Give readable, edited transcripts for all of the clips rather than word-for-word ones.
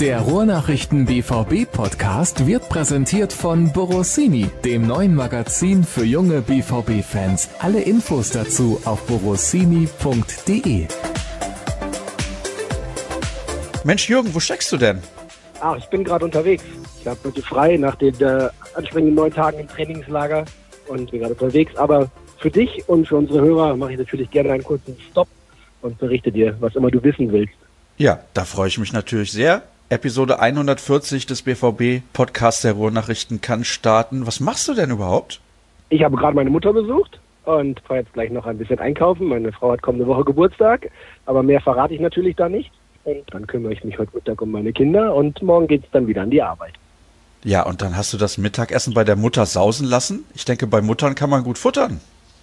Der Ruhrnachrichten BVB Podcast wird präsentiert von Borossini, dem neuen Magazin für junge BVB-Fans. Alle Infos dazu auf borossini.de. Mensch Jürgen, wo steckst du denn? Ich bin gerade unterwegs. Ich habe heute frei nach den anstrengenden 9 Tagen im Trainingslager und bin gerade unterwegs. Aber für dich und für unsere Hörer mache ich natürlich gerne einen kurzen Stopp und berichte dir, was immer du wissen willst. Ja, da freue ich mich natürlich sehr. Episode 140 des BVB-Podcasts der Ruhrnachrichten kann starten. Was machst du denn überhaupt? Ich habe gerade meine Mutter besucht und fahre jetzt gleich noch ein bisschen einkaufen. Meine Frau hat kommende Woche Geburtstag, aber mehr verrate ich natürlich da nicht. Und dann kümmere ich mich heute Mittag um meine Kinder und morgen geht es dann wieder an die Arbeit. Ja, und dann hast du das Mittagessen bei der Mutter sausen lassen? Ich denke, bei Muttern kann man gut futtern.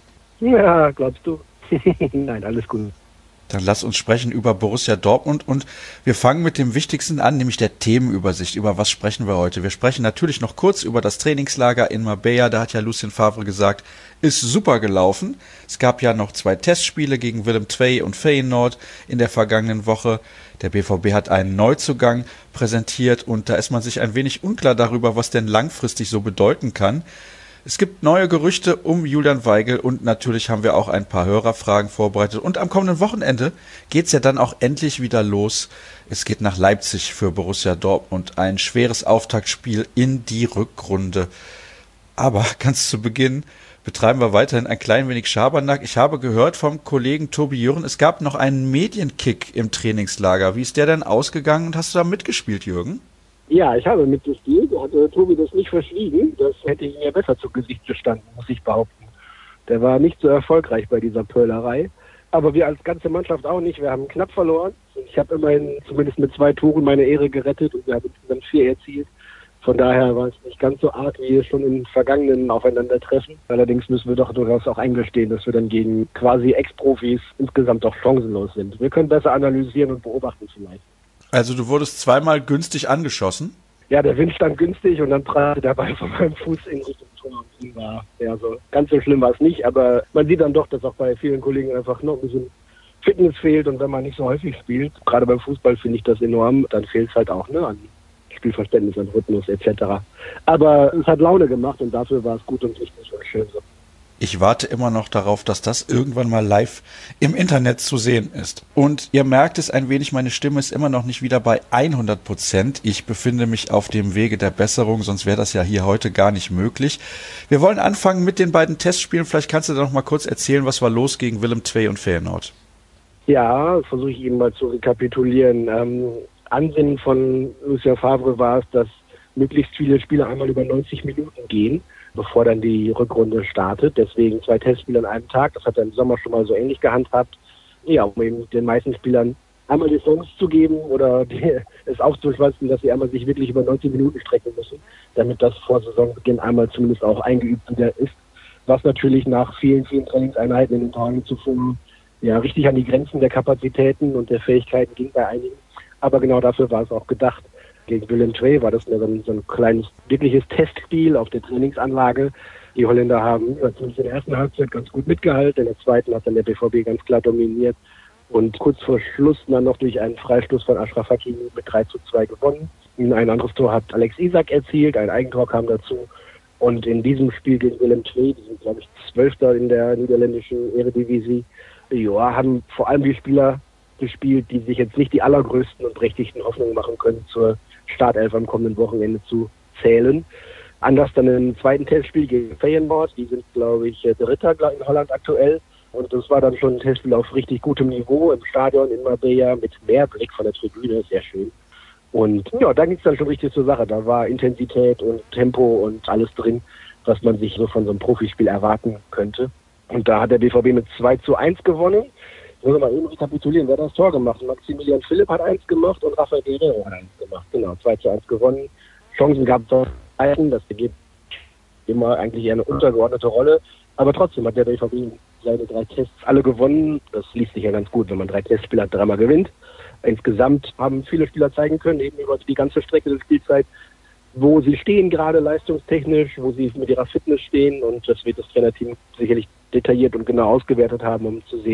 Ja, glaubst du? Nein, alles gut. Dann lass uns sprechen über Borussia Dortmund und wir fangen mit dem Wichtigsten an, nämlich der Themenübersicht. Über was sprechen wir heute? Wir sprechen natürlich noch kurz über das Trainingslager in Marbella. Da hat ja Lucien Favre gesagt, ist super gelaufen. Es gab ja noch 2 Testspiele gegen Willem II und Feyenoord in der vergangenen Woche. Der BVB hat einen Neuzugang präsentiert und da ist man sich ein wenig unklar darüber, was denn langfristig so bedeuten kann. Es gibt neue Gerüchte um Julian Weigl und natürlich haben wir auch ein paar Hörerfragen vorbereitet. Und am kommenden Wochenende geht's ja dann auch endlich wieder los. Es geht nach Leipzig für Borussia Dortmund. Ein schweres Auftaktspiel in die Rückrunde. Aber ganz zu Beginn betreiben wir weiterhin ein klein wenig Schabernack. Ich habe gehört vom Kollegen Tobi Jürgen, es gab noch einen Medienkick im Trainingslager. Wie ist der denn ausgegangen und hast du da mitgespielt, Jürgen? Ja, ich habe mitgespielt. Hatte Tobi das nicht verschwiegen. Das hätte ihm ja besser zu Gesicht gestanden, muss ich behaupten. Der war nicht so erfolgreich bei dieser Pölerei. Aber wir als ganze Mannschaft auch nicht. Wir haben knapp verloren. Ich habe immerhin zumindest mit 2 Toren meine Ehre gerettet und wir haben insgesamt 4 erzielt. Von daher war es nicht ganz so arg, wie wir schon im vergangenen Aufeinandertreffen. Allerdings müssen wir doch durchaus auch eingestehen, dass wir dann gegen quasi Ex-Profis insgesamt doch chancenlos sind. Wir können besser analysieren und beobachten vielleicht. Also du wurdest zweimal günstig angeschossen? Ja, der Wind stand günstig und dann prallte der Ball von meinem Fuß in Richtung Tor. Und war, ja, so ganz so schlimm war es nicht, aber man sieht dann doch, dass auch bei vielen Kollegen einfach noch ein bisschen Fitness fehlt und wenn man nicht so häufig spielt, gerade beim Fußball finde ich das enorm, dann fehlt es halt auch an Spielverständnis, an Rhythmus etc. Aber es hat Laune gemacht und dafür war es gut und wichtig und schön so. Ich warte immer noch darauf, dass das irgendwann mal live im Internet zu sehen ist. Und ihr merkt es ein wenig, meine Stimme ist immer noch nicht wieder bei 100%. Ich befinde mich auf dem Wege der Besserung, sonst wäre das ja hier heute gar nicht möglich. Wir wollen anfangen mit den beiden Testspielen. Vielleicht kannst du da noch mal kurz erzählen, was war los gegen Willem II und Feyenoord. Ja, versuche ich eben mal zu rekapitulieren. Ansinnen von Lucien Favre war es, dass möglichst viele Spiele einmal über 90 Minuten gehen, bevor dann die Rückrunde startet. Deswegen 2 Testspiele an einem Tag. Das hat er im Sommer schon mal so ähnlich gehandhabt. Ja, um eben den meisten Spielern einmal die Chance zu geben oder es aufzuschwatzen, dass sie einmal sich wirklich über 90 Minuten strecken müssen, damit das vor Saisonbeginn einmal zumindest auch eingeübt wieder ist. Was natürlich nach vielen Trainingseinheiten in den Tagen zuvor ja richtig an die Grenzen der Kapazitäten und der Fähigkeiten ging bei einigen. Aber genau dafür war es auch gedacht. Gegen Willem II war das so ein kleines, wirkliches Testspiel auf der Trainingsanlage. Die Holländer haben zumindest in der ersten Halbzeit ganz gut mitgehalten. In der zweiten hat dann der BVB ganz klar dominiert. Und kurz vor Schluss dann noch durch einen Freistoß von Achraf Hakimi mit 3:2 gewonnen. Ein anderes Tor hat Alex Isak erzielt, ein Eigentor kam dazu. Und in diesem Spiel gegen Willem II, die sind glaube ich 12. in der niederländischen Eredivisie, ja, haben vor allem die Spieler gespielt, die sich jetzt nicht die allergrößten und prächtigsten Hoffnungen machen können, zur Startelf am kommenden Wochenende zu zählen. Anders dann im zweiten Testspiel gegen Feyenoord, die sind, glaube ich, Dritter in Holland aktuell. Und das war dann schon ein Testspiel auf richtig gutem Niveau im Stadion in Marbella mit mehr Blick von der Tribüne, sehr schön. Und ja, da ging es dann schon richtig zur Sache. Da war Intensität und Tempo und alles drin, was man sich so von so einem Profispiel erwarten könnte. Und da hat der BVB mit 2:1 gewonnen. Ich muss mal eben rekapitulieren, wer hat das Tor gemacht? Maximilian Philipp hat 1 gemacht und Rafael Guerrero hat 1 gemacht. Genau, 2:1 gewonnen. Chancen gab es auch, das ergibt immer eigentlich eher eine untergeordnete Rolle. Aber trotzdem hat der BVB seine 3 Tests alle gewonnen. Das liest sich ja ganz gut, wenn man 3 Testspiele hat, 3-mal gewinnt. Insgesamt haben viele Spieler zeigen können, eben über die ganze Strecke der Spielzeit, wo sie stehen gerade leistungstechnisch, wo sie mit ihrer Fitness stehen. Und das wird das Trainerteam sicherlich detailliert und genau ausgewertet haben, um zu sehen,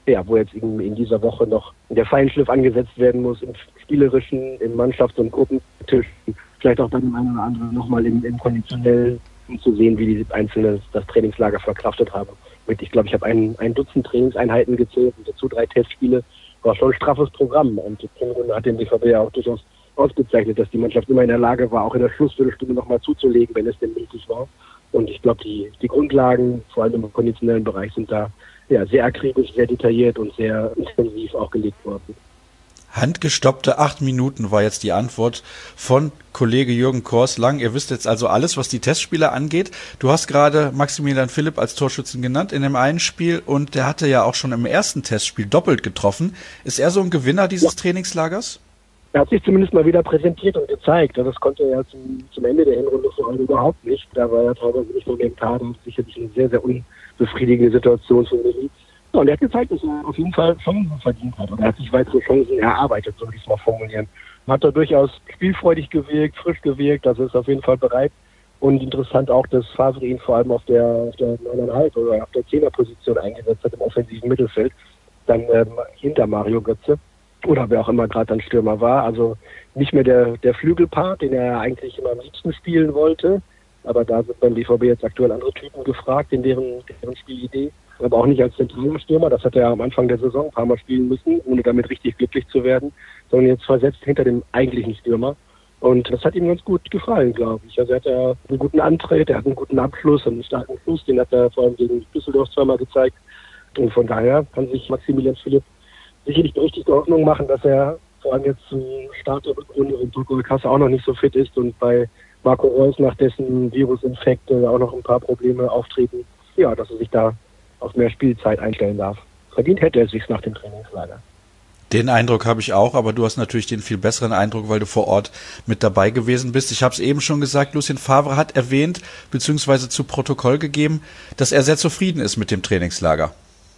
wo jetzt in dieser Woche noch der Feinschliff angesetzt werden muss, im Spielerischen, im Mannschafts- und Gruppentisch, vielleicht auch bei dem einen oder anderen nochmal im Konditionellen, um zu sehen, wie die Einzelnen das Trainingslager verkraftet haben. Ich glaube, ich habe ein Dutzend Trainingseinheiten gezählt und dazu 3 Testspiele. War schon ein straffes Programm und die Hinrunde hat den BVB ja auch durchaus ausgezeichnet, dass die Mannschaft immer in der Lage war, auch in der Schlussviertelstunde nochmal zuzulegen, wenn es denn nötig war. Und ich glaube, die Grundlagen, vor allem im konditionellen Bereich, sind da sehr akribisch, sehr detailliert und sehr intensiv auch gelegt worden. Handgestoppte 8 Minuten war jetzt die Antwort von Kollege Jürgen Korslang. Ihr wisst jetzt also alles, was die Testspiele angeht. Du hast gerade Maximilian Philipp als Torschützen genannt in dem einen Spiel und der hatte ja auch schon im ersten Testspiel doppelt getroffen. Ist er so ein Gewinner dieses Trainingslagers? Er hat sich zumindest mal wieder präsentiert und gezeigt. Das konnte er zum Ende der Hinrunde vor allem überhaupt nicht. Da war er teilweise nicht nur im Kader, sicherlich eine sehr, sehr unbefriedigende Situation für mich. Und er hat gezeigt, dass er auf jeden Fall Chancen verdient hat. Und er hat sich weitere Chancen erarbeitet, so würde ich es mal formulieren. Hat er durchaus spielfreudig gewirkt, frisch gewirkt, also ist auf jeden Fall bereit. Und interessant auch, dass Favre ihn vor allem auf der 9,5 oder auf der 10er-Position eingesetzt hat im offensiven Mittelfeld. Dann hinter Mario Götze oder wer auch immer gerade dann Stürmer war. Also nicht mehr der Flügelpart, den er eigentlich immer am liebsten spielen wollte. Aber da sind beim BVB jetzt aktuell andere Typen gefragt in deren Spielidee. Aber auch nicht als zentraler Stürmer, das hat er am Anfang der Saison ein paar Mal spielen müssen, ohne damit richtig glücklich zu werden, sondern jetzt versetzt hinter dem eigentlichen Stürmer. Und das hat ihm ganz gut gefallen, glaube ich. Also er hat einen guten Antritt, er hat einen guten Abschluss, einen starken Fuß, den hat er vor allem gegen Düsseldorf zweimal gezeigt. Und von daher kann sich Maximilian Philipp sicherlich berechtigte Hoffnung machen, dass er vor allem jetzt zum Start der Rückrunde, wenn Paco Alcácer auch noch nicht so fit ist und bei Marco Reus nach dessen Virusinfekt auch noch ein paar Probleme auftreten, dass er sich da auf mehr Spielzeit einstellen darf. Verdient hätte er es sich nach dem Trainingslager. Den Eindruck habe ich auch, aber du hast natürlich den viel besseren Eindruck, weil du vor Ort mit dabei gewesen bist. Ich habe es eben schon gesagt, Lucien Favre hat erwähnt, beziehungsweise zu Protokoll gegeben, dass er sehr zufrieden ist mit dem Trainingslager.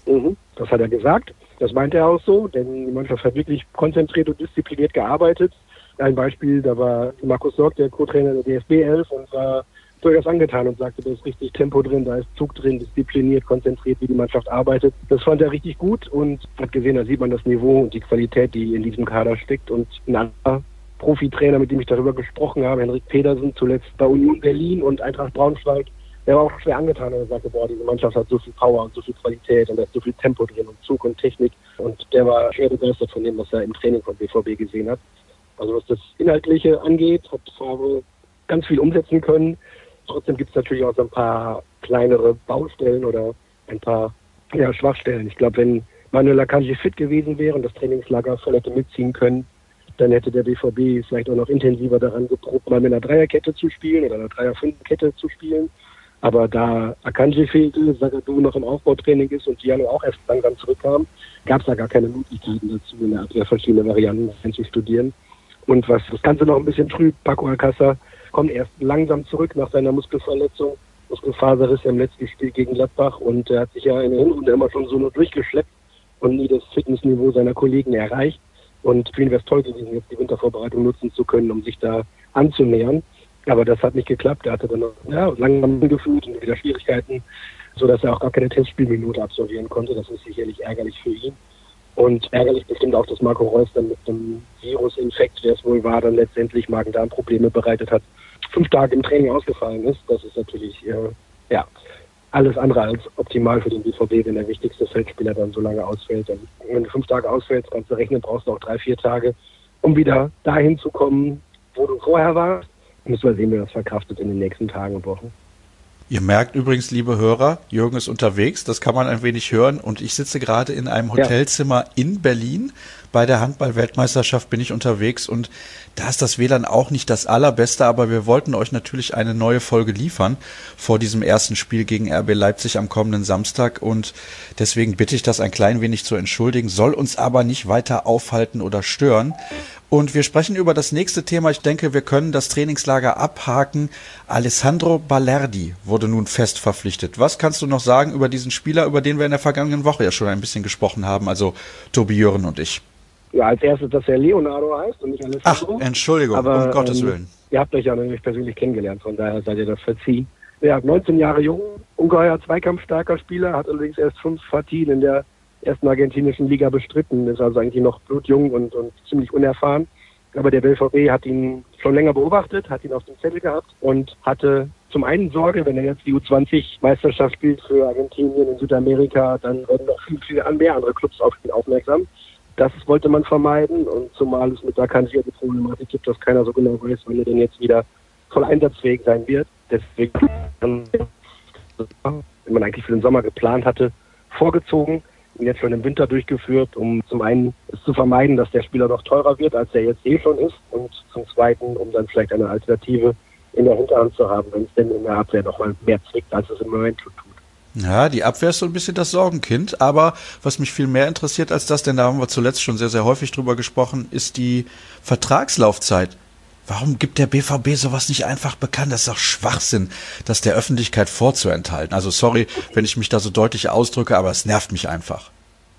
Das hat er gesagt, das meint er auch so, denn die Mannschaft hat wirklich konzentriert und diszipliniert gearbeitet. Ein Beispiel, da war Markus Sorg, der Co-Trainer der DFB 11 und war durchaus angetan und sagte, da ist richtig Tempo drin, da ist Zug drin, diszipliniert, konzentriert, wie die Mannschaft arbeitet. Das fand er richtig gut und hat gesehen, da sieht man das Niveau und die Qualität, die in diesem Kader steckt. Und ein anderer Profitrainer, mit dem ich darüber gesprochen habe, Henrik Pedersen, zuletzt bei Union Berlin und Eintracht Braunschweig, der war auch schwer angetan und sagte, diese Mannschaft hat so viel Power und so viel Qualität und da ist so viel Tempo drin und Zug und Technik. Und der war schwer begeistert von dem, was er im Training von BVB gesehen hat. Also was das Inhaltliche angeht, hat Favre ganz viel umsetzen können. Trotzdem gibt es natürlich auch so ein paar kleinere Baustellen oder ein paar Schwachstellen. Ich glaube, wenn Manuel Akanji fit gewesen wäre und das Trainingslager voll hätte mitziehen können, dann hätte der BVB vielleicht auch noch intensiver daran geprobt, mal mit einer Dreierkette zu spielen oder einer Dreier-Fünfer-Kette zu spielen. Aber da Akanji fehlte, Zagadou noch im Aufbautraining ist und Diallo auch erst langsam zurückkam, gab es da gar keine Möglichkeiten dazu, in der Abwehr verschiedene Varianten einzustudieren. Und was das Ganze noch ein bisschen trübt, Paco Alcácer kommt erst langsam zurück nach seiner Muskelverletzung. Muskelfaserriss im letzten Spiel gegen Gladbach und er hat sich ja in der Hinrunde immer schon so nur durchgeschleppt und nie das Fitnessniveau seiner Kollegen erreicht. Und für ihn wäre es toll gewesen, jetzt die Wintervorbereitung nutzen zu können, um sich da anzunähern. Aber das hat nicht geklappt. Er hatte dann noch langsam gefühlt und wieder Schwierigkeiten, sodass er auch gar keine Testspielminute absolvieren konnte. Das ist sicherlich ärgerlich für ihn. Und ärgerlich bestimmt auch, dass Marco Reus dann mit dem Virusinfekt, der es wohl war, dann letztendlich Magen-Darm-Probleme bereitet hat, 5 Tage im Training ausgefallen ist. Das ist natürlich alles andere als optimal für den BVB, wenn der wichtigste Feldspieler dann so lange ausfällt. Und wenn du 5 Tage ausfällst, kannst du rechnen, brauchst du auch 3-4 Tage, um wieder dahin zu kommen, wo du vorher warst. Müssen wir sehen, wie das verkraftet in den nächsten Tagen und Wochen. Ihr merkt übrigens, liebe Hörer, Jürgen ist unterwegs, das kann man ein wenig hören und ich sitze gerade in einem Hotelzimmer in Berlin. Bei der Handball-Weltmeisterschaft bin ich unterwegs und da ist das WLAN auch nicht das allerbeste, aber wir wollten euch natürlich eine neue Folge liefern vor diesem ersten Spiel gegen RB Leipzig am kommenden Samstag und deswegen bitte ich das ein klein wenig zu entschuldigen, soll uns aber nicht weiter aufhalten oder stören. Und wir sprechen über das nächste Thema. Ich denke, wir können das Trainingslager abhaken. Alessandro Balerdi wurde nun fest verpflichtet. Was kannst du noch sagen über diesen Spieler, über den wir in der vergangenen Woche ja schon ein bisschen gesprochen haben, also Tobi Jören und ich? Ja, als erstes, dass er Leonardo heißt und nicht Alessandro. Ach, Entschuldigung, aber, um Gottes Willen. Ihr habt euch ja noch nicht persönlich kennengelernt, von daher seid ihr das verziehen. Ja, 19 Jahre jung, ungeheuer zweikampfstarker Spieler, hat allerdings erst 5 Partien in der ersten argentinischen Liga bestritten, ist also eigentlich noch blutjung und ziemlich unerfahren. Aber der BVB hat ihn schon länger beobachtet, hat ihn auf dem Zettel gehabt und hatte zum einen Sorge, wenn er jetzt die U20-Meisterschaft spielt für Argentinien in Südamerika, dann werden noch viel mehr andere Clubs auf ihn aufmerksam. Das wollte man vermeiden und zumal es mit der Akanji die Problematik gibt, dass keiner so genau weiß, wann er denn jetzt wieder voll einsatzfähig sein wird. Deswegen, wenn man eigentlich für den Sommer geplant hatte, vorgezogen, ihn jetzt schon im Winter durchgeführt, um zum einen es zu vermeiden, dass der Spieler noch teurer wird, als er jetzt schon ist, und zum zweiten, um dann vielleicht eine Alternative in der Hinterhand zu haben, wenn es denn in der Abwehr noch mal mehr zwickt, als es im Moment tut. Ja, die Abwehr ist so ein bisschen das Sorgenkind, aber was mich viel mehr interessiert als das, denn da haben wir zuletzt schon sehr, sehr häufig drüber gesprochen, ist die Vertragslaufzeit. Warum gibt der BVB sowas nicht einfach bekannt? Das ist doch Schwachsinn, das der Öffentlichkeit vorzuenthalten. Also sorry, wenn ich mich da so deutlich ausdrücke, aber es nervt mich einfach.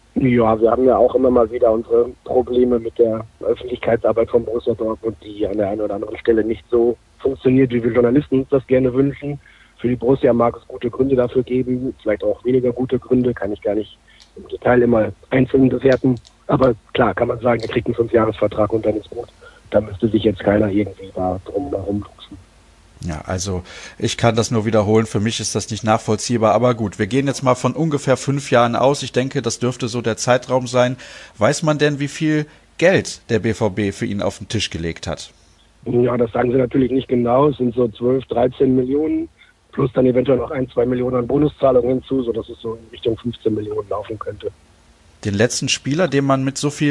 Ja, wir haben ja auch immer mal wieder unsere Probleme mit der Öffentlichkeitsarbeit von Borussia Dortmund, die an der einen oder anderen Stelle nicht so funktioniert, wie wir Journalisten uns das gerne wünschen. Für die Borussia mag es gute Gründe dafür geben, vielleicht auch weniger gute Gründe, kann ich gar nicht im Detail immer einzeln bewerten. Aber klar, kann man sagen, er kriegt einen 5-Jahres-Vertrag und dann ist gut. Da müsste sich jetzt keiner irgendwie da drum herum luchsen. Ja, also ich kann das nur wiederholen, für mich ist das nicht nachvollziehbar, aber gut, wir gehen jetzt mal von ungefähr 5 Jahren aus, ich denke, das dürfte so der Zeitraum sein. Weiß man denn, wie viel Geld der BVB für ihn auf den Tisch gelegt hat? Ja, das sagen sie natürlich nicht genau, es sind so 12, 13 Millionen, plus dann eventuell noch 1, 2 Millionen an Bonuszahlungen hinzu, sodass es so in Richtung 15 Millionen laufen könnte. Den letzten Spieler, den man mit so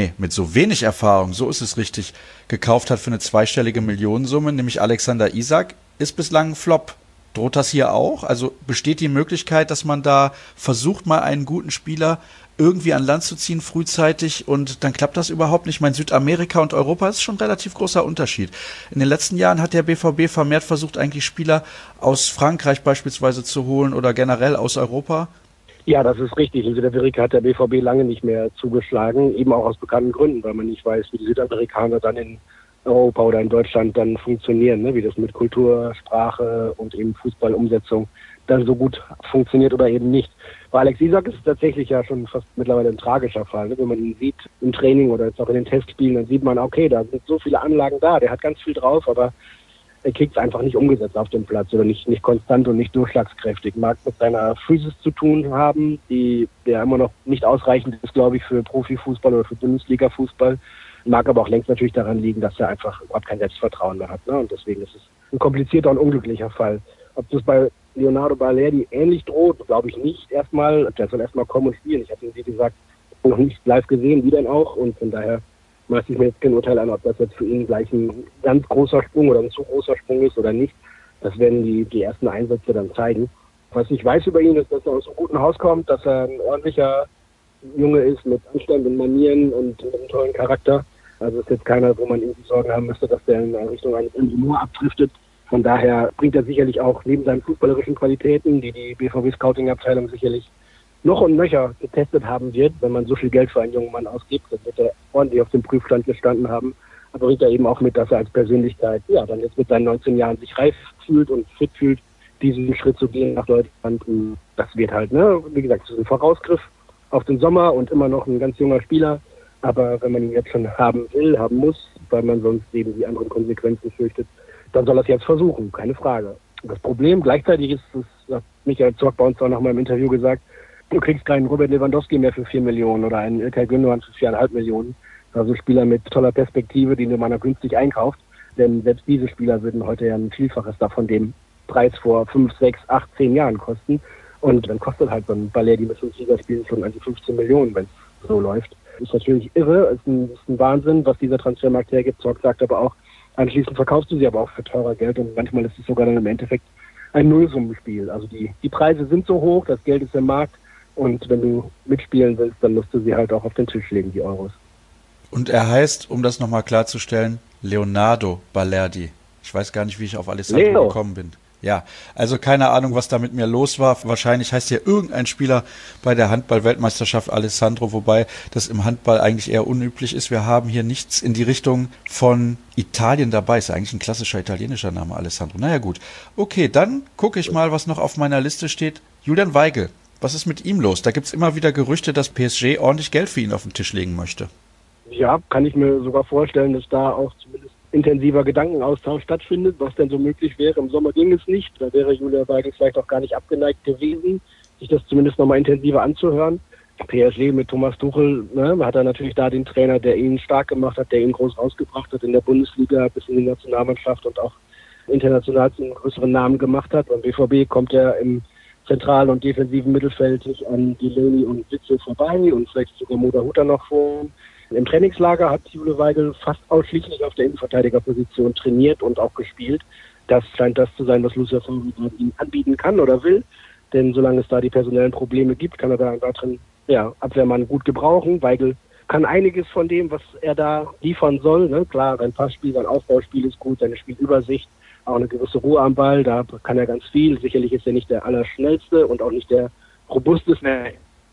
wenig Erfahrung, so ist es richtig, gekauft hat für eine zweistellige Millionensumme, nämlich Alexander Isak, ist bislang ein Flop. Droht das hier auch? Also besteht die Möglichkeit, dass man da versucht, mal einen guten Spieler irgendwie an Land zu ziehen, frühzeitig, und dann klappt das überhaupt nicht? Ich meine, Südamerika und Europa ist schon ein relativ großer Unterschied. In den letzten Jahren hat der BVB vermehrt versucht, eigentlich Spieler aus Frankreich beispielsweise zu holen oder generell aus Europa. Ja, das ist richtig. In Südamerika hat der BVB lange nicht mehr zugeschlagen, eben auch aus bekannten Gründen, weil man nicht weiß, wie die Südamerikaner dann in Europa oder in Deutschland dann funktionieren, ne? Wie das mit Kultur, Sprache und eben Fußballumsetzung dann so gut funktioniert oder eben nicht. Bei Alex Isak ist es tatsächlich ja schon fast mittlerweile ein tragischer Fall. Ne? Wenn man ihn sieht im Training oder jetzt auch in den Testspielen, dann sieht man, okay, da sind so viele Anlagen da, der hat ganz viel drauf, aber er kriegt es einfach nicht umgesetzt auf dem Platz oder nicht konstant und nicht durchschlagskräftig. Mag mit seiner Physis zu tun haben, die ja immer noch nicht ausreichend ist, glaube ich, für Profifußball oder für Bundesliga-Fußball. Mag aber auch längst natürlich daran liegen, dass er einfach überhaupt kein Selbstvertrauen mehr hat. Ne? Und deswegen ist es ein komplizierter und unglücklicher Fall. Ob das bei Leonardo Balerdi ähnlich droht, glaube ich nicht erstmal. Der soll erstmal kommen und spielen. Ich habe ihn, wie gesagt, noch nicht live gesehen, wie denn auch. Und von daher mache ich mir jetzt kein Urteil an, ob das jetzt für ihn gleich ein ganz großer Sprung oder ein zu großer Sprung ist oder nicht. Das werden die ersten Einsätze dann zeigen. Was ich weiß über ihn ist, dass er aus einem guten Haus kommt, dass er ein ordentlicher Junge ist mit Anstand und Manieren und einem tollen Charakter. Also ist jetzt keiner, wo man irgendwie Sorgen haben müsste, dass der in Richtung eines Moore abdriftet. Von daher bringt er sicherlich auch neben seinen fußballerischen Qualitäten, die BVB-Scouting-Abteilung sicherlich noch und nöcher getestet haben wird, wenn man so viel Geld für einen jungen Mann ausgibt, dann wird er ordentlich auf dem Prüfstand gestanden haben. Aber bringt er eben auch mit, dass er als Persönlichkeit, ja, dann jetzt mit seinen 19 Jahren sich reif fühlt und fit fühlt, diesen Schritt zu gehen nach Deutschland. Das wird halt, ne, wie gesagt, das ist ein Vorausgriff auf den Sommer und immer noch ein ganz junger Spieler. Aber wenn man ihn jetzt schon haben will, haben muss, weil man sonst eben die anderen Konsequenzen fürchtet, dann soll er es jetzt versuchen, keine Frage. Das Problem gleichzeitig ist, das hat Michael Zorc bei uns auch noch mal im Interview gesagt, du kriegst keinen Robert Lewandowski mehr für 4 Millionen oder einen Ilkay Gündogan für 4,5 Millionen. Also Spieler mit toller Perspektive, die man auch günstig einkauft. Denn selbst diese Spieler würden heute ja ein Vielfaches davon dem Preis vor 5, 6, 8, 10 Jahren kosten. Und dann kostet halt so ein Balerdi mit 5 Ligaspielen schon an die 15 Millionen, wenn es so läuft. Ist natürlich irre, ist ein Wahnsinn, was dieser Transfermarkt hergibt. Zorc sagt aber auch, anschließend verkaufst du sie aber auch für teurer Geld und manchmal ist es sogar dann im Endeffekt ein Nullsummenspiel. Also die Preise sind so hoch, das Geld ist im Markt. Und wenn du mitspielen willst, dann musst du sie halt auch auf den Tisch legen, die Euros. Und er heißt, um das nochmal klarzustellen, Leonardo Balerdi. Ich weiß gar nicht, wie ich auf Alessandro gekommen bin. Ja, also keine Ahnung, was da mit mir los war. Wahrscheinlich heißt ja irgendein Spieler bei der Handball-Weltmeisterschaft Alessandro, wobei das im Handball eigentlich eher unüblich ist. Wir haben hier nichts in die Richtung von Italien dabei. Ist ja eigentlich ein klassischer italienischer Name, Alessandro. Naja gut. Okay, dann gucke ich mal, was noch auf meiner Liste steht. Julian Weigl. Was ist mit ihm los? Da gibt's immer wieder Gerüchte, dass PSG ordentlich Geld für ihn auf den Tisch legen möchte. Ja, kann ich mir sogar vorstellen, dass da auch zumindest intensiver Gedankenaustausch stattfindet, was denn so möglich wäre. Im Sommer ging es nicht. Da wäre Julia Weigl vielleicht auch gar nicht abgeneigt gewesen, sich das zumindest nochmal intensiver anzuhören. PSG mit Thomas Tuchel, hat er natürlich da den Trainer, der ihn stark gemacht hat, der ihn groß rausgebracht hat in der Bundesliga bis in die Nationalmannschaft und auch international zu einem größeren Namen gemacht hat. Beim BVB kommt er im zentralen und defensiven Mittelfeld nicht an Delaney und Witzel vorbei und vielleicht sogar Moda Huta noch vor. Im Trainingslager hat Julia Weigl fast ausschließlich auf der Innenverteidigerposition trainiert und auch gespielt. Das scheint das zu sein, was Lucien Favre ihm anbieten kann oder will. Denn solange es da die personellen Probleme gibt, kann er da einen weiteren Abwehrmann gut gebrauchen. Weigl kann einiges von dem, was er da liefern soll. Ne? Klar, sein Passspiel, sein Aufbauspiel ist gut, seine Spielübersicht, auch eine gewisse Ruhe am Ball, da kann er ganz viel. Sicherlich ist er nicht der Allerschnellste und auch nicht der Robusteste,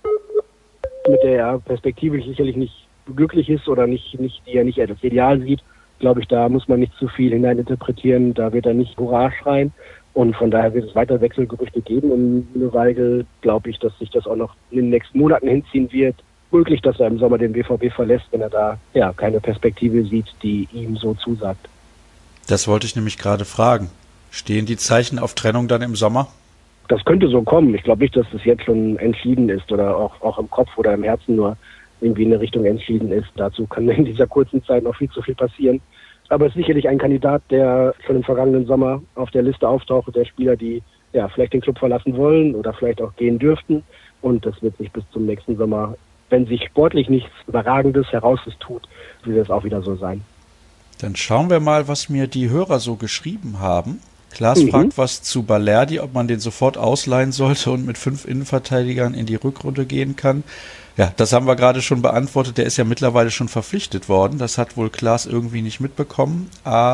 mit der er perspektivisch sicherlich nicht glücklich ist oder die er nicht als Ideal sieht. Glaube ich, da muss man nicht zu viel hineininterpretieren, da wird er nicht Hurra schreien. Und von daher wird es weiter Wechselgerüchte geben. Und Julia Weigl glaube ich, dass sich das auch noch in den nächsten Monaten hinziehen wird. Möglich, dass er im Sommer den BVB verlässt, wenn er da keine Perspektive sieht, die ihm so zusagt. Das wollte ich nämlich gerade fragen. Stehen die Zeichen auf Trennung dann im Sommer? Das könnte so kommen. Ich glaube nicht, dass das jetzt schon entschieden ist oder auch im Kopf oder im Herzen nur irgendwie in eine Richtung entschieden ist. Dazu kann in dieser kurzen Zeit noch viel zu viel passieren. Aber es ist sicherlich ein Kandidat, der schon im vergangenen Sommer auf der Liste auftauchte, der Spieler, die vielleicht den Club verlassen wollen oder vielleicht auch gehen dürften. Und das wird sich bis zum nächsten Sommer, wenn sich sportlich nichts Überragendes tut, wird es auch wieder so sein. Dann schauen wir mal, was mir die Hörer so geschrieben haben. Klaas fragt was zu Balerdi, ob man den sofort ausleihen sollte und mit 5 Innenverteidigern in die Rückrunde gehen kann. Ja, das haben wir gerade schon beantwortet. Der ist ja mittlerweile schon verpflichtet worden. Das hat wohl Klaas irgendwie nicht mitbekommen.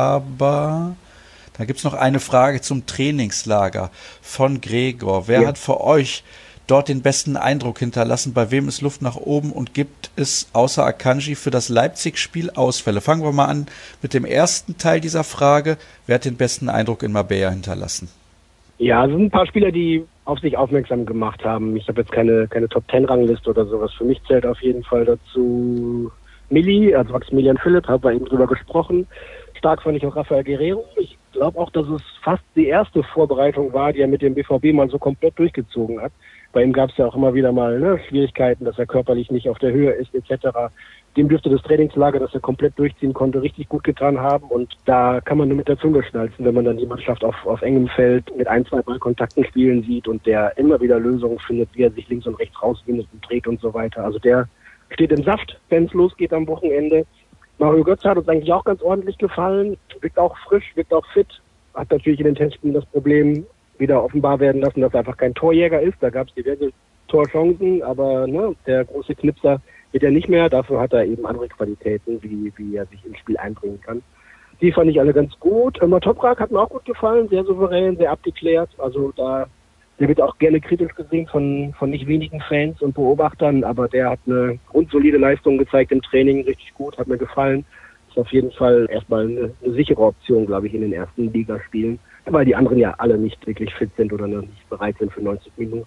Aber da gibt's noch eine Frage zum Trainingslager von Gregor. Wer hat für euch dort den besten Eindruck hinterlassen? Bei wem ist Luft nach oben? Und gibt es außer Akanji für das Leipzig-Spiel Ausfälle? Fangen wir mal an mit dem ersten Teil dieser Frage. Wer hat den besten Eindruck in Marbella hinterlassen? Ja, es sind ein paar Spieler, die auf sich aufmerksam gemacht haben. Ich habe jetzt keine Top-10-Rangliste oder sowas. Für mich zählt auf jeden Fall dazu Milli, also Maximilian Philipp, haben wir eben drüber gesprochen. Stark fand ich auch Rafael Guerrero. Ich glaube auch, dass es fast die erste Vorbereitung war, die er mit dem BVB mal so komplett durchgezogen hat. Bei ihm gab es ja auch immer wieder mal Schwierigkeiten, dass er körperlich nicht auf der Höhe ist etc. Dem dürfte das Trainingslager, das er komplett durchziehen konnte, richtig gut getan haben. Und da kann man nur mit der Zunge schnalzen, wenn man dann die Mannschaft auf engem Feld mit 1-2 Ballkontakten spielen sieht und der immer wieder Lösungen findet, wie er sich links und rechts rauswindet und dreht und so weiter. Also der steht im Saft, wenn es losgeht am Wochenende. Mario Götze hat uns eigentlich auch ganz ordentlich gefallen, wirkt auch frisch, wirkt auch fit, hat natürlich in den Testspielen das Problem wieder offenbar werden lassen, dass er einfach kein Torjäger ist. Da gab es diverse Torchancen, aber der große Knipser wird er nicht mehr. Dafür hat er eben andere Qualitäten, wie er sich ins Spiel einbringen kann. Die fand ich alle ganz gut. Toprak hat mir auch gut gefallen, sehr souverän, sehr abgeklärt. Also der wird auch gerne kritisch gesehen von nicht wenigen Fans und Beobachtern, aber der hat eine grundsolide Leistung gezeigt im Training, richtig gut, hat mir gefallen. Ist auf jeden Fall erstmal eine sichere Option, glaube ich, in den ersten Ligaspielen, weil die anderen ja alle nicht wirklich fit sind oder noch nicht bereit sind für 90 Minuten.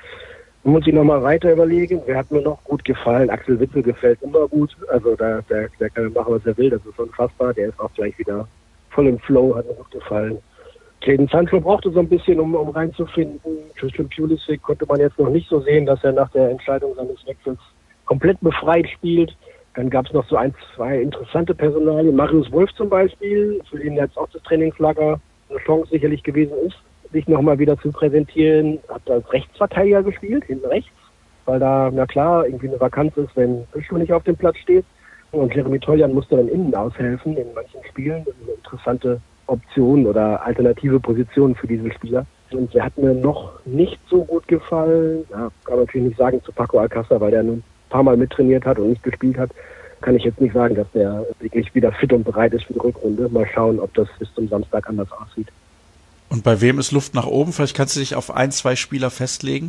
Man muss sich nochmal weiter überlegen, wer hat mir noch gut gefallen? Axel Witzel gefällt immer gut, also der kann machen, was er will, das ist unfassbar, der ist auch gleich wieder voll im Flow, hat mir gut gefallen. Jadon Sancho brauchte so ein bisschen, um reinzufinden. Christian Pulisic konnte man jetzt noch nicht so sehen, dass er nach der Entscheidung seines Wechsels komplett befreit spielt. Dann gab es noch so 1-2 interessante Personalien. Marius Wolf zum Beispiel, für den jetzt auch das Trainingslager eine Chance sicherlich gewesen ist, sich nochmal wieder zu präsentieren. Hat als Rechtsverteidiger gespielt, hinten rechts, weil da, na klar, irgendwie eine Vakanz ist, wenn Büschel nicht auf dem Platz steht. Und Jeremy Toljan musste dann innen aushelfen in manchen Spielen. Das ist eine interessante Option oder alternative Positionen für diesen Spieler. Und der hat mir noch nicht so gut gefallen. Ja, kann man natürlich nicht sagen zu Paco Alcácer, weil der nun ein paar Mal mittrainiert hat und nicht gespielt hat. Kann ich jetzt nicht sagen, dass der wirklich wieder fit und bereit ist für die Rückrunde. Mal schauen, ob das bis zum Samstag anders aussieht. Und bei wem ist Luft nach oben? Vielleicht kannst du dich auf 1-2 Spieler festlegen?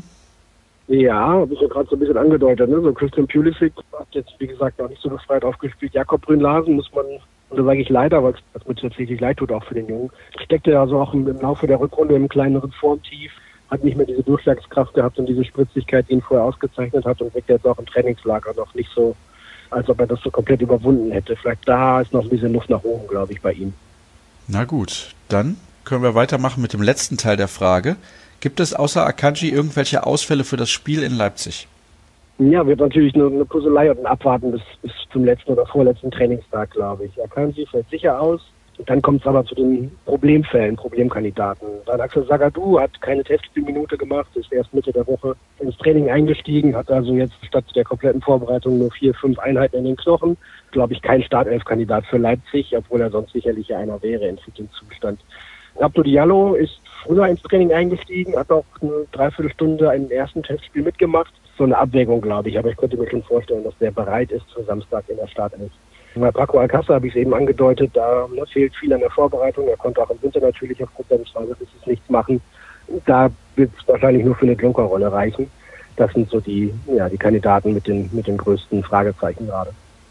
Ja, habe ich ja gerade so ein bisschen angedeutet. Ne? So Christian Pulisic hat jetzt, wie gesagt, noch nicht so befreit aufgespielt. Jakob Brünn-Larsen muss man, und da sage ich leider, weil es mir tatsächlich leid tut, auch für den Jungen, steckte also auch im Laufe der Rückrunde im kleineren Formtief. hat nicht mehr diese Durchschlagskraft gehabt und diese Spritzigkeit, die ihn vorher ausgezeichnet hat und wirkt jetzt auch im Trainingslager noch nicht so, als ob er das so komplett überwunden hätte. Vielleicht da ist noch ein bisschen Luft nach oben, glaube ich, bei ihm. Na gut, dann können wir weitermachen mit dem letzten Teil der Frage. Gibt es außer Akanji irgendwelche Ausfälle für das Spiel in Leipzig? Ja, wird natürlich nur eine Puzzlei und ein Abwarten bis zum letzten oder vorletzten Trainingstag, glaube ich. Akanji fällt sicher aus. Und dann kommt es aber zu den Problemfällen, Problemkandidaten. Dann Axel Zagadou hat keine Testspielminute gemacht, ist erst Mitte der Woche ins Training eingestiegen, hat also jetzt statt der kompletten Vorbereitung nur 4-5 Einheiten in den Knochen. Glaube ich, kein Startelf-Kandidat für Leipzig, obwohl er sonst sicherlich einer wäre in fitem Zustand. Abdou Diallo ist früher ins Training eingestiegen, hat auch eine Dreiviertelstunde ein ersten Testspiel mitgemacht. So eine Abwägung, glaube ich, aber ich könnte mir schon vorstellen, dass der bereit ist für Samstag in der Startelf. Bei Paco Alcázar habe ich es eben angedeutet, da fehlt viel an der Vorbereitung. Er konnte auch im Winter natürlich aufgrund seines Faserrisses nichts machen. Da wird es wahrscheinlich nur für eine Jokerrolle reichen. Das sind so die Kandidaten mit den größten Fragezeichen gerade.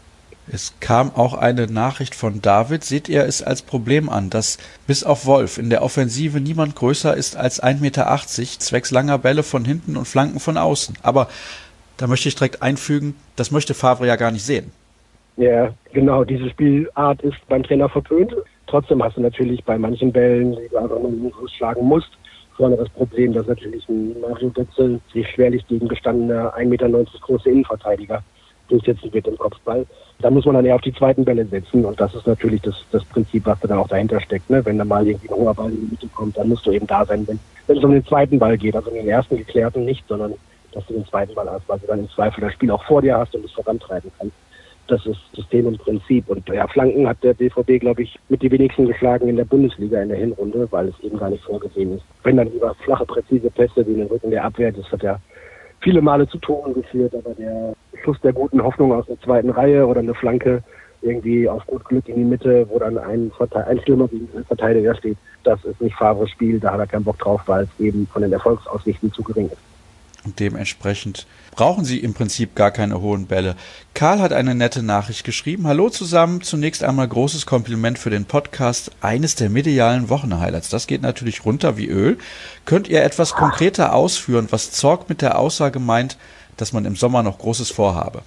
Es kam auch eine Nachricht von David. Seht ihr es als Problem an, dass bis auf Wolf in der Offensive niemand größer ist als 1,80 Meter, zwecks langer Bälle von hinten und Flanken von außen? Aber da möchte ich direkt einfügen, das möchte Favre ja gar nicht sehen. Ja, genau, diese Spielart ist beim Trainer verpönt. Trotzdem hast du natürlich bei manchen Bällen, die du einfach nur schlagen musst, vorne das Problem, dass natürlich ein Mario Götze sich schwerlich gegen gestandener 1,90 Meter große Innenverteidiger durchsetzen wird im Kopfball. Da muss man dann eher auf die zweiten Bälle setzen und das ist natürlich das Prinzip, was da dann auch dahinter steckt. Ne? Wenn da mal irgendwie ein hoher Ball in die Mitte kommt, dann musst du eben da sein, wenn es um den zweiten Ball geht, also um den ersten geklärten nicht, sondern dass du den zweiten Ball hast, weil du dann im Zweifel das Spiel auch vor dir hast und es vorantreiben kannst. Das ist System und Prinzip. Und ja, Flanken hat der BVB, glaube ich, mit die wenigsten geschlagen in der Bundesliga in der Hinrunde, weil es eben gar nicht vorgesehen ist. Wenn dann lieber flache, präzise Pässe, die in den Rücken der Abwehr, das hat ja viele Male zu Toren geführt, aber der Schuss der guten Hoffnung aus der zweiten Reihe oder eine Flanke irgendwie auf gut Glück in die Mitte, wo dann ein Stürmer gegen einen Verteidiger steht, das ist nicht Favres Spiel, da hat er keinen Bock drauf, weil es eben von den Erfolgsaussichten zu gering ist. Und dementsprechend brauchen sie im Prinzip gar keine hohen Bälle. Karl hat eine nette Nachricht geschrieben. Hallo zusammen, zunächst einmal großes Kompliment für den Podcast. Eines der medialen Wochenhighlights. Das geht natürlich runter wie Öl. Könnt ihr etwas konkreter ausführen, was Zorc mit der Aussage meint, dass man im Sommer noch Großes vorhabe?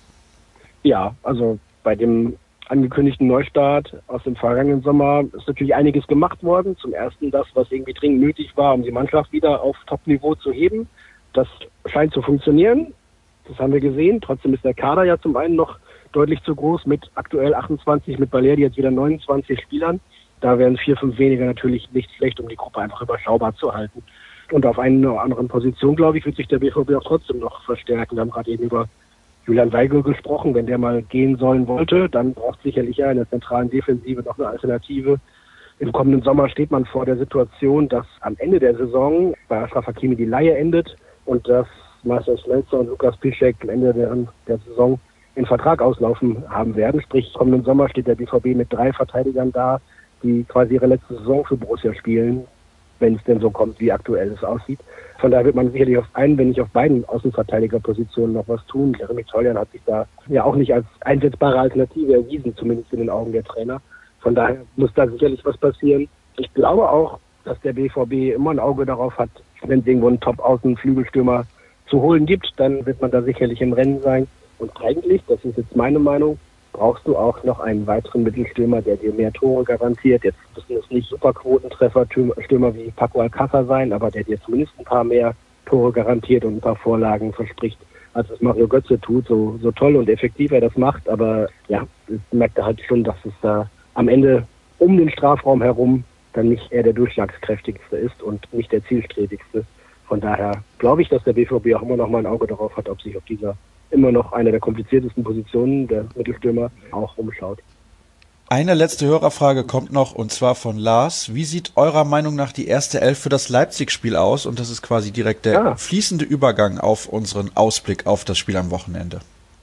Ja, also bei dem angekündigten Neustart aus dem vergangenen Sommer ist natürlich einiges gemacht worden. Zum ersten das, was irgendwie dringend nötig war, um die Mannschaft wieder auf Top-Niveau zu heben. Das scheint zu funktionieren, das haben wir gesehen. Trotzdem ist der Kader ja zum einen noch deutlich zu groß mit aktuell 28, mit Balerdi jetzt wieder 29 Spielern. Da wären 4, 5 weniger natürlich nicht schlecht, um die Gruppe einfach überschaubar zu halten. Und auf einer oder anderen Position, glaube ich, wird sich der BVB auch trotzdem noch verstärken. Wir haben gerade eben über Julian Weigl gesprochen. Wenn der mal gehen sollen wollte, dann braucht sicherlich ja in der zentralen Defensive noch eine Alternative. Im kommenden Sommer steht man vor der Situation, dass am Ende der Saison bei Achraf Hakimi die Leihe endet und dass Marcel Schmelzer und Lukas Piszczek am Ende der Saison den Vertrag auslaufen haben werden. Sprich, kommenden Sommer steht der BVB mit 3 Verteidigern da, die quasi ihre letzte Saison für Borussia spielen, wenn es denn so kommt, wie aktuell es aussieht. Von daher wird man sicherlich auf einen, wenn nicht auf beiden Außenverteidigerpositionen noch was tun. Jeremy Toljan hat sich da ja auch nicht als einsetzbare Alternative erwiesen, zumindest in den Augen der Trainer. Von daher muss da sicherlich was passieren. Ich glaube auch, dass der BVB immer ein Auge darauf hat, wenn es irgendwo einen Top-Außen-Flügelstürmer zu holen gibt, dann wird man da sicherlich im Rennen sein. Und eigentlich, das ist jetzt meine Meinung, brauchst du auch noch einen weiteren Mittelstürmer, der dir mehr Tore garantiert. Jetzt müssen es nicht Superquotentreffer-Stürmer wie Paco Alcázar sein, aber der dir zumindest ein paar mehr Tore garantiert und ein paar Vorlagen verspricht, als es Mario Götze tut. So toll und effektiv er das macht, aber ja, das merkt er halt schon, dass es da am Ende um den Strafraum herum dann nicht er der durchschlagskräftigste ist und nicht der zielstrebigste. Von daher glaube ich, dass der BVB auch immer noch mal ein Auge darauf hat, ob sich auf dieser immer noch einer der kompliziertesten Positionen der Mittelstürmer auch umschaut. Eine letzte Hörerfrage kommt noch, und zwar von Lars. Wie sieht eurer Meinung nach die erste Elf für das Leipzig-Spiel aus? Und das ist quasi direkt der fließende Übergang auf unseren Ausblick auf das Spiel am Wochenende.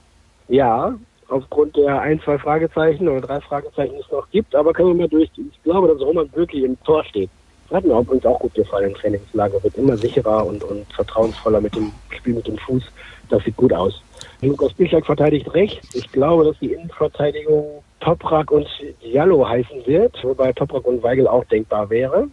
Ja, aufgrund der 1, 2 Fragezeichen oder 3 Fragezeichen, die es noch gibt, aber können wir mal durchgehen. Ich glaube, dass Roman wirklich im Tor steht. Hat mir übrigens auch gut gefallen im Trainingslager, wird immer sicherer und vertrauensvoller mit dem Spiel mit dem Fuß. Das sieht gut aus. Lukas Piszczek verteidigt rechts. Ich glaube, dass die Innenverteidigung Toprak und Diallo heißen wird, wobei Toprak und Weigl auch denkbar wäre.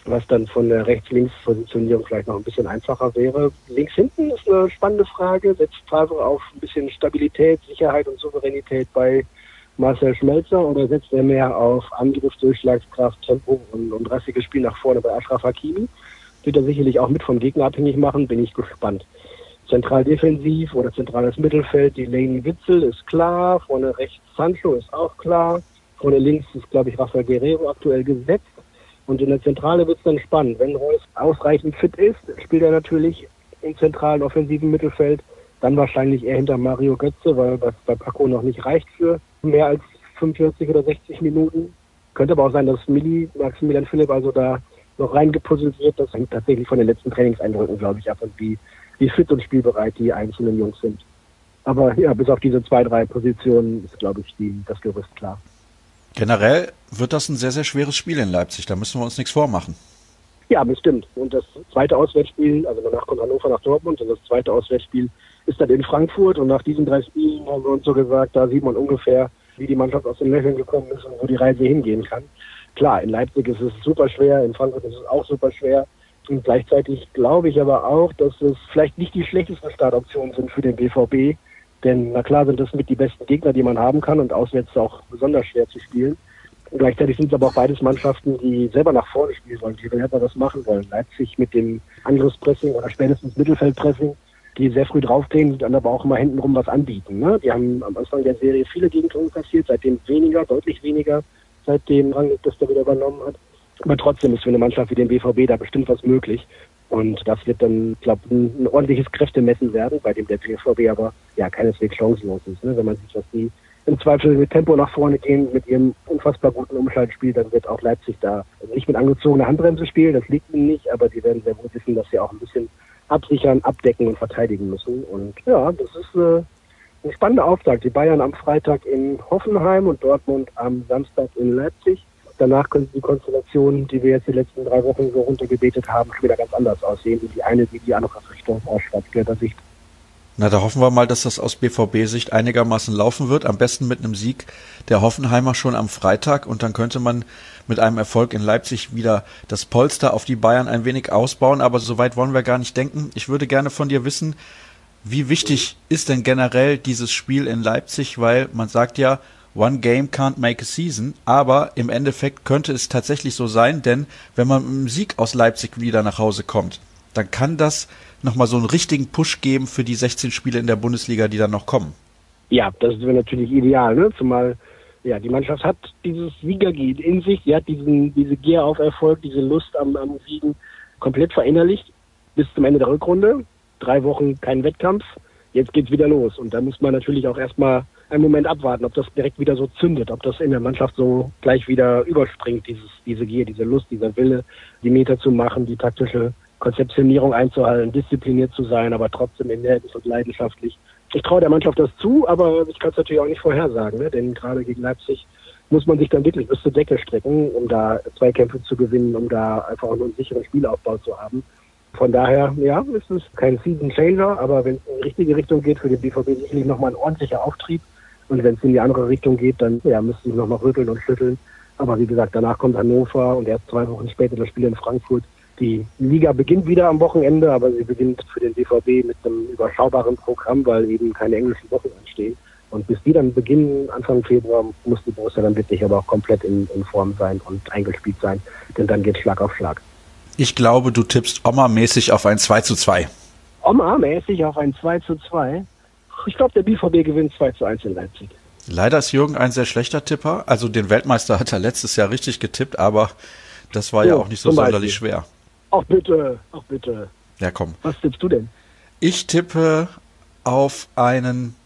was dann von der Rechts-Links-Positionierung vielleicht noch ein bisschen einfacher wäre. Links hinten ist eine spannende Frage. Setzt Favre auf ein bisschen Stabilität, Sicherheit und Souveränität bei Marcel Schmelzer oder setzt er mehr auf Angriff, Durchschlagskraft, Tempo und rassiges Spiel nach vorne bei Achraf Hakimi? Wird er sicherlich auch mit vom Gegner abhängig machen, bin ich gespannt. Zentral defensiv oder zentrales Mittelfeld, Delaney Witzel ist klar, vorne rechts Sancho ist auch klar, vorne links ist, glaube ich, Rafael Guerrero aktuell gesetzt. Und in der Zentrale wird es dann spannend. Wenn Reus ausreichend fit ist, spielt er natürlich im zentralen offensiven Mittelfeld. Dann wahrscheinlich eher hinter Mario Götze, weil das bei Paco noch nicht reicht für mehr als 45 oder 60 Minuten. Könnte aber auch sein, dass Maximilian Philipp also da noch reingepuzzelt wird. Das hängt tatsächlich von den letzten Trainingseindrücken, glaube ich, ab und wie fit und spielbereit die einzelnen Jungs sind. Aber ja, bis auf diese 2, 3 Positionen ist, glaube ich, das Gerüst klar. Generell wird das ein sehr, sehr schweres Spiel in Leipzig. Da müssen wir uns nichts vormachen. Ja, bestimmt. Und das zweite Auswärtsspiel, also danach kommt Hannover nach Dortmund und das zweite Auswärtsspiel ist dann in Frankfurt. Und nach diesen 3 Spielen haben wir uns so gesagt, da sieht man ungefähr, wie die Mannschaft aus den Löchern gekommen ist und wo die Reise hingehen kann. Klar, in Leipzig ist es super schwer, in Frankfurt ist es auch super schwer. Und gleichzeitig glaube ich aber auch, dass es vielleicht nicht die schlechtesten Startoptionen sind für den BVB. Denn na klar sind das mit die besten Gegner, die man haben kann und auswärts auch besonders schwer zu spielen. Und gleichzeitig sind es aber auch beides Mannschaften, die selber nach vorne spielen wollen, die selber was machen wollen. Leipzig mit dem Angriffspressing oder spätestens Mittelfeldpressing, die sehr früh draufdrehen, die dann aber auch immer hintenrum was anbieten. Ne? Die haben am Anfang der Serie viele Gegentore kassiert, seitdem weniger, deutlich weniger, seitdem Rangnick das da wieder übernommen hat. Aber trotzdem ist für eine Mannschaft wie den BVB da bestimmt was möglich. Und das wird dann, glaube ich, ein ordentliches Kräftemessen werden, bei dem der BVB aber ja keineswegs chancenlos ist. Ne? Wenn man sieht, dass die im Zweifel mit Tempo nach vorne gehen, mit ihrem unfassbar guten Umschaltspiel, dann wird auch Leipzig da nicht mit angezogener Handbremse spielen, das liegt ihnen nicht, aber die werden sehr wohl wissen, dass sie auch ein bisschen absichern, abdecken und verteidigen müssen. Und ja, das ist ein spannender Auftakt. Die Bayern am Freitag in Hoffenheim und Dortmund am Samstag in Leipzig. Danach können die Konstellationen, die wir jetzt die letzten 3 Wochen so runtergebetet haben, schon wieder ganz anders aussehen. Und die eine wie die andere Richtung aus schwarz-gelber Sicht. Na, da hoffen wir mal, dass das aus BVB-Sicht einigermaßen laufen wird. Am besten mit einem Sieg der Hoffenheimer schon am Freitag. Und dann könnte man mit einem Erfolg in Leipzig wieder das Polster auf die Bayern ein wenig ausbauen. Aber so weit wollen wir gar nicht denken. Ich würde gerne von dir wissen, wie wichtig ist denn generell dieses Spiel in Leipzig? Weil man sagt ja, one game can't make a season. Aber im Endeffekt könnte es tatsächlich so sein. Denn wenn man mit einem Sieg aus Leipzig wieder nach Hause kommt, dann kann das nochmal so einen richtigen Push geben für die 16 Spiele in der Bundesliga, die dann noch kommen. Ja, das wäre natürlich ideal, ne? Zumal ja die Mannschaft hat dieses Siegergier in sich, sie hat diese Gier auf Erfolg, diese Lust am Siegen komplett verinnerlicht bis zum Ende der Rückrunde. 3 Wochen kein Wettkampf, jetzt geht's wieder los. Und da muss man natürlich auch erstmal einen Moment abwarten, ob das direkt wieder so zündet, ob das in der Mannschaft so gleich wieder überspringt, diese Gier, diese Lust, dieser Wille, die Meter zu machen, die taktische Konzeptionierung einzuhalten, diszipliniert zu sein, aber trotzdem energisch und leidenschaftlich. Ich traue der Mannschaft das zu, aber ich kann es natürlich auch nicht vorhersagen, ne? Denn gerade gegen Leipzig muss man sich dann wirklich bis zur Decke strecken, um da Zweikämpfe zu gewinnen, um da einfach auch einen sicheren Spielaufbau zu haben. Von daher, ja, es ist kein Season Changer, aber wenn es in die richtige Richtung geht, für den BVB sicherlich nochmal ein ordentlicher Auftrieb. Und wenn es in die andere Richtung geht, dann ja, müsste ich nochmal rütteln und schütteln. Aber wie gesagt, danach kommt Hannover und erst 2 Wochen später das Spiel in Frankfurt. Die Liga beginnt wieder am Wochenende, aber sie beginnt für den BVB mit einem überschaubaren Programm, weil eben keine englischen Wochen anstehen. Und bis die dann beginnen, Anfang Februar, muss die Borussia dann wirklich aber auch komplett in Form sein und eingespielt sein, denn dann geht Schlag auf Schlag. Ich glaube, du tippst Oma-mäßig auf ein 2:2. Oma-mäßig auf ein 2:2? Ich glaube, der BVB gewinnt 2:1 in Leipzig. Leider ist Jürgen ein sehr schlechter Tipper. Also den Weltmeister hat er letztes Jahr richtig getippt, aber das war ja auch nicht so sonderlich schwer. Ach bitte, ach bitte. Ja, komm. Was tippst du denn? Ich tippe auf einen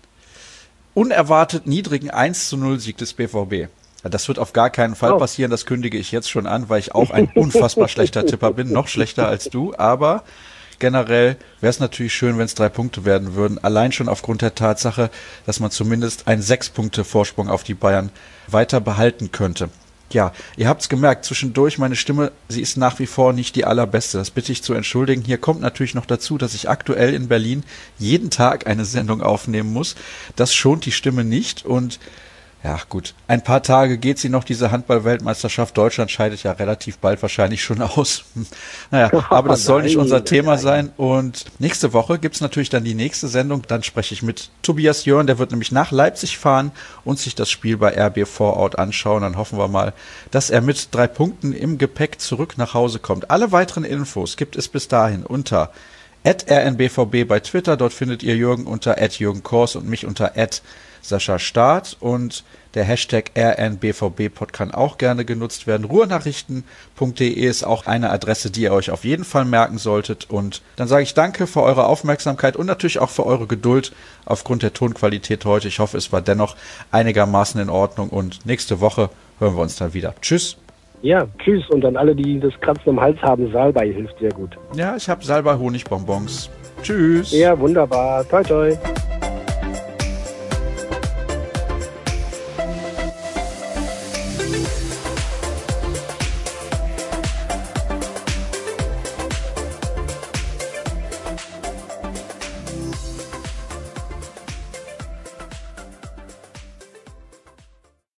unerwartet niedrigen 1:0 Sieg des BVB. Das wird auf gar keinen Fall passieren, das kündige ich jetzt schon an, weil ich auch ein unfassbar schlechter Tipper bin, noch schlechter als du, aber generell wäre es natürlich schön, wenn es 3 Punkte werden würden, allein schon aufgrund der Tatsache, dass man zumindest einen 6-Punkte-Vorsprung auf die Bayern weiter behalten könnte. Ja, ihr habt's gemerkt, zwischendurch meine Stimme, sie ist nach wie vor nicht die allerbeste. Das bitte ich zu entschuldigen. Hier kommt natürlich noch dazu, dass ich aktuell in Berlin jeden Tag eine Sendung aufnehmen muss. Das schont die Stimme nicht und Ja, gut. Ein paar Tage geht sie noch, diese Handball-Weltmeisterschaft. Deutschland scheidet ja relativ bald wahrscheinlich schon aus. Naja, aber das soll nicht unser Thema sein. Und nächste Woche gibt's natürlich dann die nächste Sendung. Dann spreche ich mit Tobias Jörn. Der wird nämlich nach Leipzig fahren und sich das Spiel bei RB Vorort anschauen. Dann hoffen wir mal, dass er mit 3 Punkten im Gepäck zurück nach Hause kommt. Alle weiteren Infos gibt es bis dahin unter @rnbvb bei Twitter. Dort findet ihr Jürgen unter @jürgenkors und mich unter Sascha Staat, und der Hashtag RNBVB-Pod kann auch gerne genutzt werden. Ruhrnachrichten.de ist auch eine Adresse, die ihr euch auf jeden Fall merken solltet. Und dann sage ich danke für eure Aufmerksamkeit und natürlich auch für eure Geduld aufgrund der Tonqualität heute. Ich hoffe, es war dennoch einigermaßen in Ordnung, und nächste Woche hören wir uns dann wieder. Tschüss. Ja, tschüss, und an alle, die das Kratzen im Hals haben, Salbei hilft sehr gut. Ja, ich habe Salbei Honigbonbons. Tschüss. Ja, wunderbar. Toi, toi.